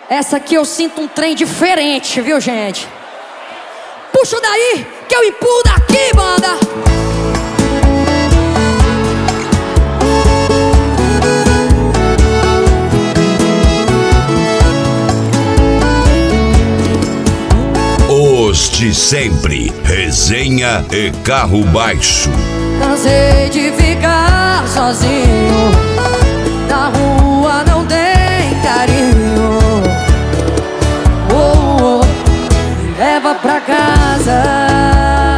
Essa aqui eu sinto um trem diferente, viu, gente? Puxa daí, que eu empurro daqui, banda! Os de sempre, resenha e carro baixo. Cansei de ficar sozinho, na rua não tem carinho. Oh, oh, me leva pra casa.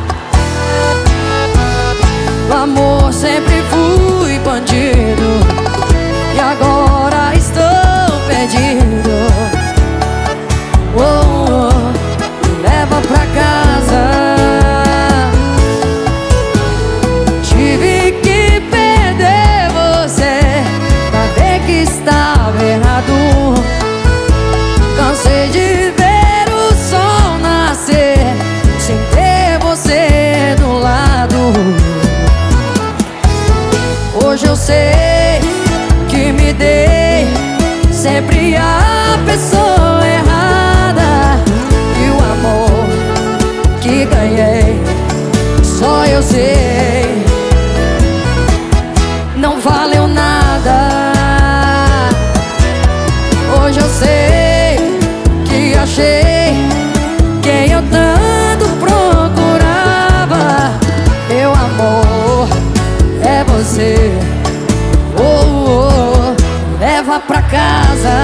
No amor sempre fui bandido, e agora estou perdido. Oh, oh, me leva pra casa. Tive que perder você pra ver que estava errado. Cansei de ver o sol nascer sem ter você do lado. Hoje eu sei que me dei sempre a pessoa errada, e o amor que ganhei só eu sei não valeu nada. Hoje eu sei que achei quem eu tanto procurava. Meu amor é você. Oh, oh, leva pra casa,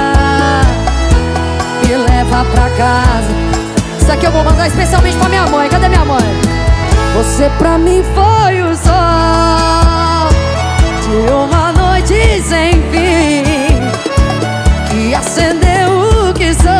me leva pra casa. Isso aqui eu vou mandar especialmente pra minha mãe. Cadê minha mãe? Você pra mim foi o sol de uma noite sem fim, que acendeu o que sou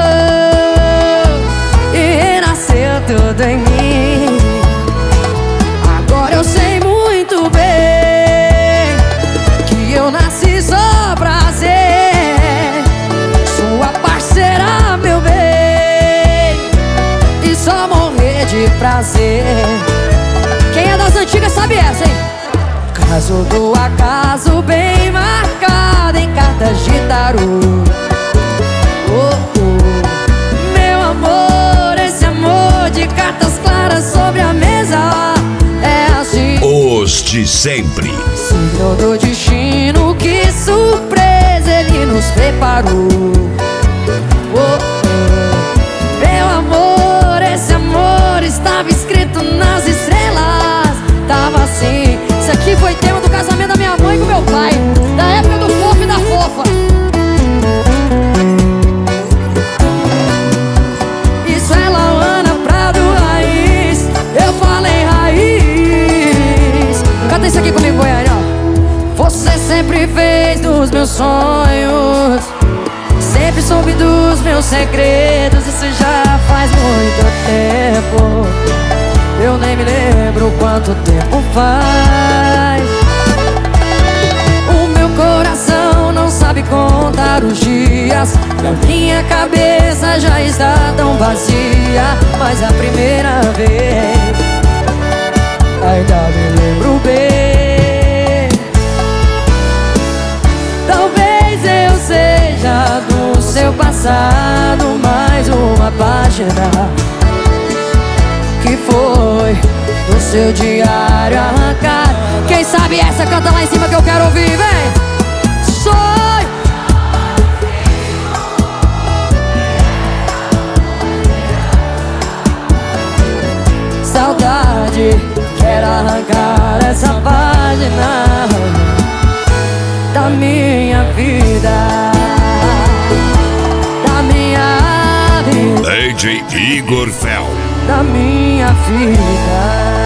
e renasceu tudo em mim. Agora eu sei muito bem que eu nasci só pra ser sua parceira, meu bem, e só morrer de prazer. Quem é das antigas sabe essa, hein? Caso do acaso bem marcado em cartas de tarô. Oh, oh, meu amor, esse amor de cartas claras sobre a mesa é assim. Os de sempre. Signo do destino, que surpresa ele nos preparou. Oh, oh, meu amor, esse amor estava escrito nas estrelas. Tava assim. Isso aqui foi tema do casamento da minha mãe com meu pai, da época do fofo e da fofa. Isso é Lauana Prado Raiz. Eu falei raiz. Canta isso aqui comigo, Goiânia. Você sempre fez dos meus sonhos, sempre soube dos meus segredos. Isso já faz muito tempo, eu nem me lembro quanto tempo faz. O meu coração não sabe contar os dias, e a minha cabeça já está tão vazia. Mas a primeira vez ainda me lembro bem. Talvez eu seja do seu passado mais uma página que foi do seu diário arrancado. Quem sabe essa canta lá em cima que eu quero ouvir, vem! Sonho! Saudade, quero arrancar essa página da minha vida, da minha vida, DJ Igor Fel. da minha vida.